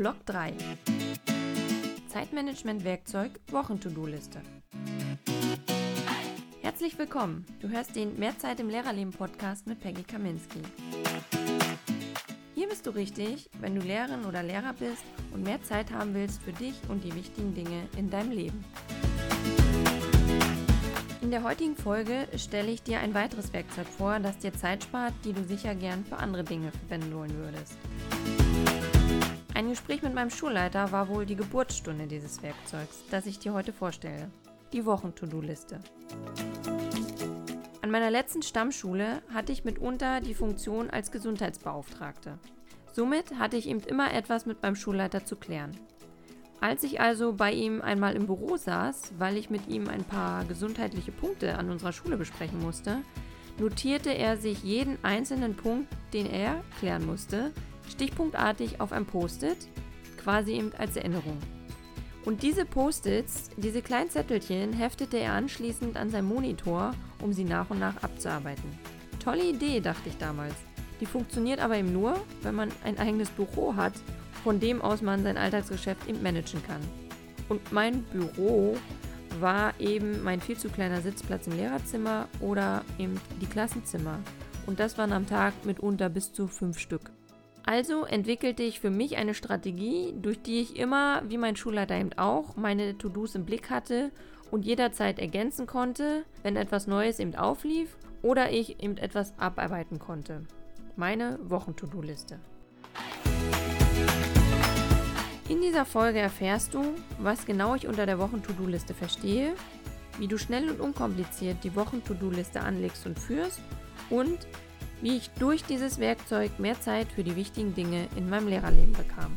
Block 3. Zeitmanagement-Werkzeug Wochen-To-Do-Liste. Herzlich willkommen. Du hörst den Mehr Zeit im Lehrerleben-Podcast mit Peggy Kaminski. Hier bist du richtig, wenn du Lehrerin oder Lehrer bist und mehr Zeit haben willst für dich und die wichtigen Dinge in deinem Leben. In der heutigen Folge stelle ich dir ein weiteres Werkzeug vor, das dir Zeit spart, die du sicher gern für andere Dinge verwenden wollen würdest. Ein Gespräch mit meinem Schulleiter war wohl die Geburtsstunde dieses Werkzeugs, das ich dir heute vorstelle. Die Wochen-To-Do-Liste. An meiner letzten Stammschule hatte ich mitunter die Funktion als Gesundheitsbeauftragte. Somit hatte ich eben immer etwas mit meinem Schulleiter zu klären. Als ich also bei ihm einmal im Büro saß, weil ich mit ihm ein paar gesundheitliche Punkte an unserer Schule besprechen musste, notierte er sich jeden einzelnen Punkt, den er klären musste, stichpunktartig auf ein Post-it, quasi eben als Erinnerung. Und diese Post-its, diese kleinen Zettelchen, heftete er anschließend an seinem Monitor, um sie nach und nach abzuarbeiten. Tolle Idee, dachte ich damals. Die funktioniert aber eben nur, wenn man ein eigenes Büro hat, von dem aus man sein Alltagsgeschäft eben managen kann. Und mein Büro war eben mein viel zu kleiner Sitzplatz im Lehrerzimmer oder eben die Klassenzimmer. Und das waren am Tag mitunter bis zu 5 Stück. Also entwickelte ich für mich eine Strategie, durch die ich immer, wie mein Schulleiter eben auch, meine To-Dos im Blick hatte und jederzeit ergänzen konnte, wenn etwas Neues eben auflief oder ich eben etwas abarbeiten konnte. Meine Wochen-To-Do-Liste. In dieser Folge erfährst du, was genau ich unter der Wochen-To-Do-Liste verstehe, wie du schnell und unkompliziert die Wochen-To-Do-Liste anlegst und führst und wie ich durch dieses Werkzeug mehr Zeit für die wichtigen Dinge in meinem Lehrerleben bekam.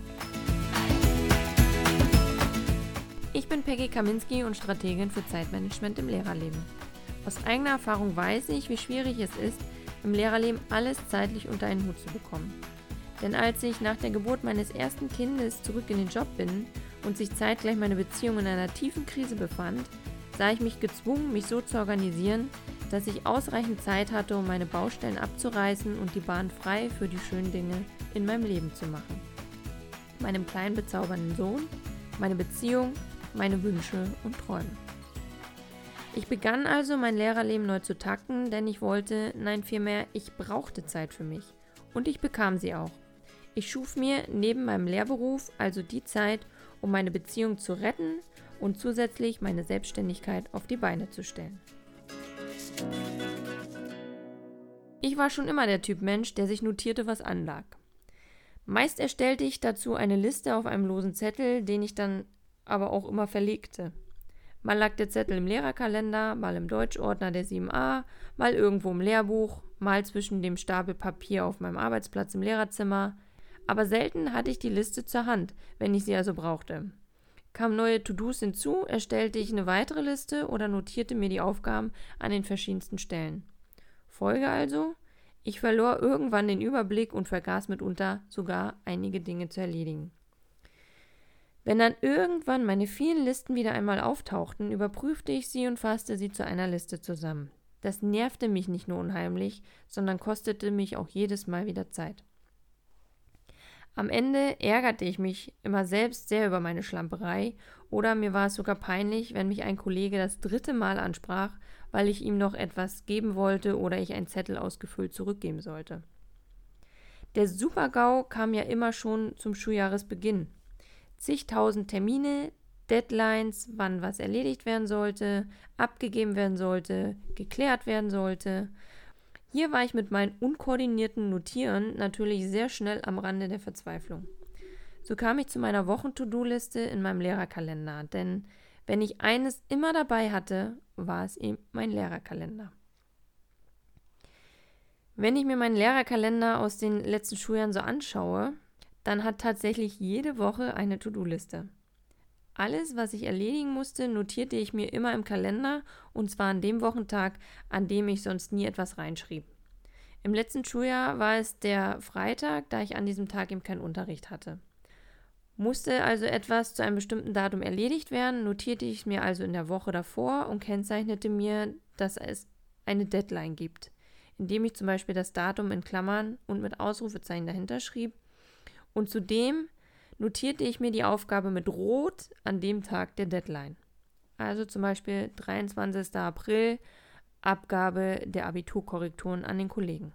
Ich bin Peggy Kaminski und Strategin für Zeitmanagement im Lehrerleben. Aus eigener Erfahrung weiß ich, wie schwierig es ist, im Lehrerleben alles zeitlich unter einen Hut zu bekommen. Denn als ich nach der Geburt meines ersten Kindes zurück in den Job bin und sich zeitgleich meine Beziehung in einer tiefen Krise befand, sah ich mich gezwungen, mich so zu organisieren, dass ich ausreichend Zeit hatte, um meine Baustellen abzureißen und die Bahn frei für die schönen Dinge in meinem Leben zu machen. Meinem kleinen bezaubernden Sohn, meine Beziehung, meine Wünsche und Träume. Ich begann also mein Lehrerleben neu zu takten, denn ich ich brauchte Zeit für mich. Und ich bekam sie auch. Ich schuf mir neben meinem Lehrberuf also die Zeit, um meine Beziehung zu retten und zusätzlich meine Selbstständigkeit auf die Beine zu stellen. Ich war schon immer der Typ Mensch, der sich notierte, was anlag. Meist erstellte ich dazu eine Liste auf einem losen Zettel, den ich dann aber auch immer verlegte. Mal lag der Zettel im Lehrerkalender, mal im Deutschordner der 7a, mal irgendwo im Lehrbuch, mal zwischen dem Stapel Papier auf meinem Arbeitsplatz im Lehrerzimmer. Aber selten hatte ich die Liste zur Hand, wenn ich sie also brauchte. Kamen neue To-Dos hinzu, erstellte ich eine weitere Liste oder notierte mir die Aufgaben an den verschiedensten Stellen. Folge also: Ich verlor irgendwann den Überblick und vergaß mitunter sogar einige Dinge zu erledigen. Wenn dann irgendwann meine vielen Listen wieder einmal auftauchten, überprüfte ich sie und fasste sie zu einer Liste zusammen. Das nervte mich nicht nur unheimlich, sondern kostete mich auch jedes Mal wieder Zeit. Am Ende ärgerte ich mich immer selbst sehr über meine Schlamperei oder mir war es sogar peinlich, wenn mich ein Kollege das 3. Mal ansprach, weil ich ihm noch etwas geben wollte oder ich einen Zettel ausgefüllt zurückgeben sollte. Der Super-GAU kam ja immer schon zum Schuljahresbeginn. Zigtausend Termine, Deadlines, wann was erledigt werden sollte, abgegeben werden sollte, geklärt werden sollte. Hier war ich mit meinen unkoordinierten Notieren natürlich sehr schnell am Rande der Verzweiflung. So kam ich zu meiner Wochen-To-Do-Liste in meinem Lehrerkalender, denn wenn ich eines immer dabei hatte, war es eben mein Lehrerkalender. Wenn ich mir meinen Lehrerkalender aus den letzten Schuljahren so anschaue, dann hat tatsächlich jede Woche eine To-Do-Liste. Alles, was ich erledigen musste, notierte ich mir immer im Kalender und zwar an dem Wochentag, an dem ich sonst nie etwas reinschrieb. Im letzten Schuljahr war es der Freitag, da ich an diesem Tag eben keinen Unterricht hatte. Musste also etwas zu einem bestimmten Datum erledigt werden, notierte ich es mir also in der Woche davor und kennzeichnete mir, dass es eine Deadline gibt, indem ich zum Beispiel das Datum in Klammern und mit Ausrufezeichen dahinter schrieb und zudem notierte ich mir die Aufgabe mit Rot an dem Tag der Deadline. Also zum Beispiel 23. April, Abgabe der Abiturkorrekturen an den Kollegen.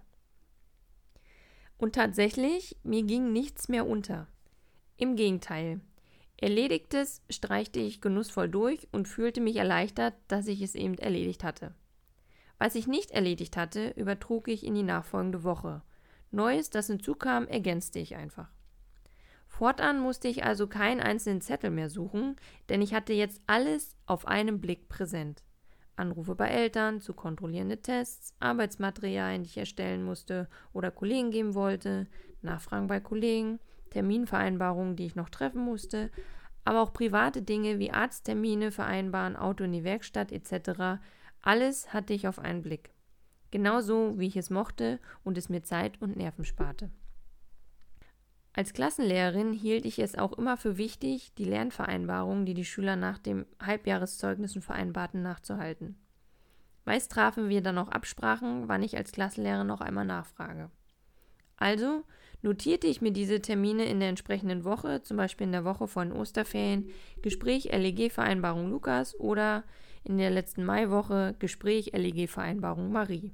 Und tatsächlich, mir ging nichts mehr unter. Im Gegenteil. Erledigtes streichte ich genussvoll durch und fühlte mich erleichtert, dass ich es eben erledigt hatte. Was ich nicht erledigt hatte, übertrug ich in die nachfolgende Woche. Neues, das hinzukam, ergänzte ich einfach. Fortan musste ich also keinen einzelnen Zettel mehr suchen, denn ich hatte jetzt alles auf einen Blick präsent. Anrufe bei Eltern, zu kontrollierende Tests, Arbeitsmaterialien, die ich erstellen musste oder Kollegen geben wollte, Nachfragen bei Kollegen, Terminvereinbarungen, die ich noch treffen musste, aber auch private Dinge wie Arzttermine vereinbaren, Auto in die Werkstatt etc. Alles hatte ich auf einen Blick. Genauso, wie ich es mochte und es mir Zeit und Nerven sparte. Als Klassenlehrerin hielt ich es auch immer für wichtig, die Lernvereinbarungen, die die Schüler nach den Halbjahreszeugnissen vereinbarten, nachzuhalten. Meist trafen wir dann auch Absprachen, wann ich als Klassenlehrerin noch einmal nachfrage. Also notierte ich mir diese Termine in der entsprechenden Woche, zum Beispiel in der Woche vor den Osterferien, Gespräch LEG-Vereinbarung Lukas oder in der letzten Maiwoche Gespräch LEG-Vereinbarung Marie.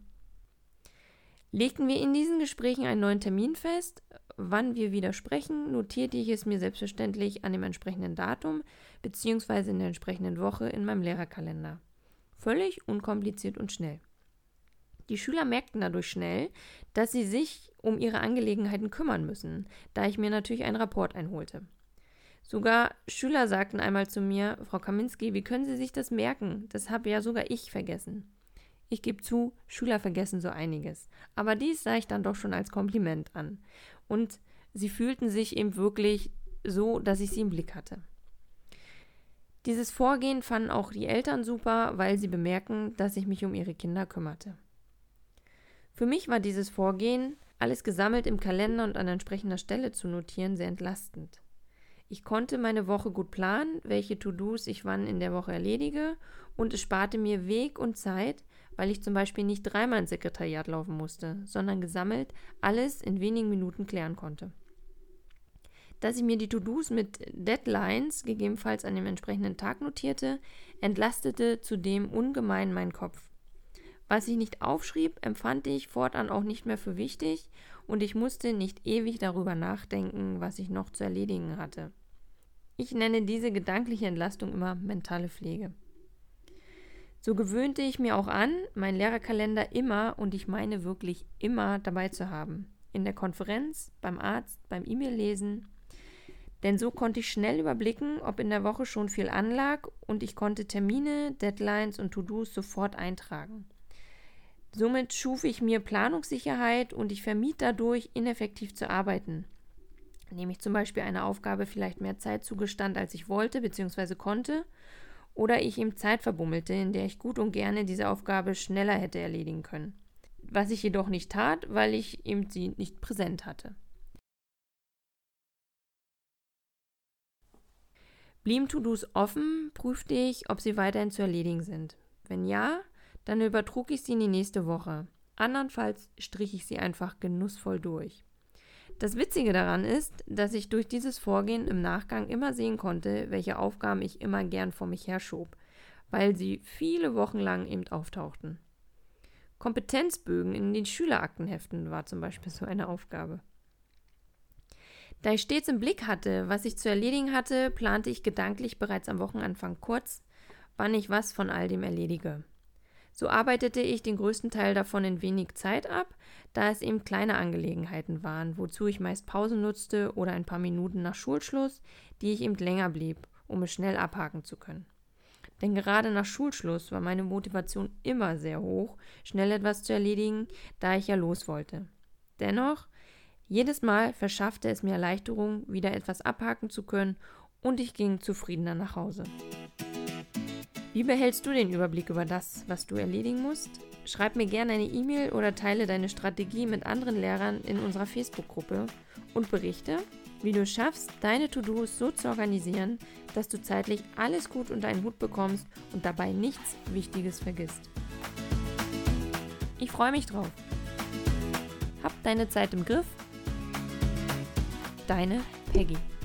Legten wir in diesen Gesprächen einen neuen Termin fest, wann wir wieder sprechen, notierte ich es mir selbstverständlich an dem entsprechenden Datum bzw. in der entsprechenden Woche in meinem Lehrerkalender. Völlig unkompliziert und schnell. Die Schüler merkten dadurch schnell, dass sie sich um ihre Angelegenheiten kümmern müssen, da ich mir natürlich einen Rapport einholte. Sogar Schüler sagten einmal zu mir: Frau Kaminski, wie können Sie sich das merken? Das habe ja sogar ich vergessen. Ich gebe zu, Schüler vergessen so einiges, aber dies sah ich dann doch schon als Kompliment an. Und sie fühlten sich eben wirklich so, dass ich sie im Blick hatte. Dieses Vorgehen fanden auch die Eltern super, weil sie bemerken, dass ich mich um ihre Kinder kümmerte. Für mich war dieses Vorgehen, alles gesammelt im Kalender und an entsprechender Stelle zu notieren, sehr entlastend. Ich konnte meine Woche gut planen, welche To-Dos ich wann in der Woche erledige, und es sparte mir Weg und Zeit, weil ich zum Beispiel nicht dreimal ins Sekretariat laufen musste, sondern gesammelt alles in wenigen Minuten klären konnte. Dass ich mir die To-Dos mit Deadlines, gegebenenfalls an dem entsprechenden Tag notierte, entlastete zudem ungemein meinen Kopf. Was ich nicht aufschrieb, empfand ich fortan auch nicht mehr für wichtig und ich musste nicht ewig darüber nachdenken, was ich noch zu erledigen hatte. Ich nenne diese gedankliche Entlastung immer mentale Pflege. So gewöhnte ich mir auch an, meinen Lehrerkalender immer, und ich meine wirklich immer, dabei zu haben. In der Konferenz, beim Arzt, beim E-Mail-Lesen. Denn so konnte ich schnell überblicken, ob in der Woche schon viel anlag, und ich konnte Termine, Deadlines und To-Dos sofort eintragen. Somit schuf ich mir Planungssicherheit und ich vermied dadurch, ineffektiv zu arbeiten. Indem ich zum Beispiel einer Aufgabe vielleicht mehr Zeit zugestand, als ich wollte bzw. konnte, oder ich ihm Zeit verbummelte, in der ich gut und gerne diese Aufgabe schneller hätte erledigen können. Was ich jedoch nicht tat, weil ich eben sie nicht präsent hatte. Blieben To-Dos offen, prüfte ich, ob sie weiterhin zu erledigen sind. Wenn ja, dann übertrug ich sie in die nächste Woche. Andernfalls strich ich sie einfach genussvoll durch. Das Witzige daran ist, dass ich durch dieses Vorgehen im Nachgang immer sehen konnte, welche Aufgaben ich immer gern vor mich herschob, weil sie viele Wochen lang eben auftauchten. Kompetenzbögen in den Schüleraktenheften war zum Beispiel so eine Aufgabe. Da ich stets im Blick hatte, was ich zu erledigen hatte, plante ich gedanklich bereits am Wochenanfang kurz, wann ich was von all dem erledige. So arbeitete ich den größten Teil davon in wenig Zeit ab, da es eben kleine Angelegenheiten waren, wozu ich meist Pausen nutzte oder ein paar Minuten nach Schulschluss, die ich eben länger blieb, um es schnell abhaken zu können. Denn gerade nach Schulschluss war meine Motivation immer sehr hoch, schnell etwas zu erledigen, da ich ja los wollte. Dennoch, jedes Mal verschaffte es mir Erleichterung, wieder etwas abhaken zu können, und ich ging zufriedener nach Hause. Wie behältst du den Überblick über das, was du erledigen musst? Schreib mir gerne eine E-Mail oder teile deine Strategie mit anderen Lehrern in unserer Facebook-Gruppe und berichte, wie du es schaffst, deine To-Dos so zu organisieren, dass du zeitlich alles gut unter einen Hut bekommst und dabei nichts Wichtiges vergisst. Ich freue mich drauf. Hab deine Zeit im Griff. Deine Peggy.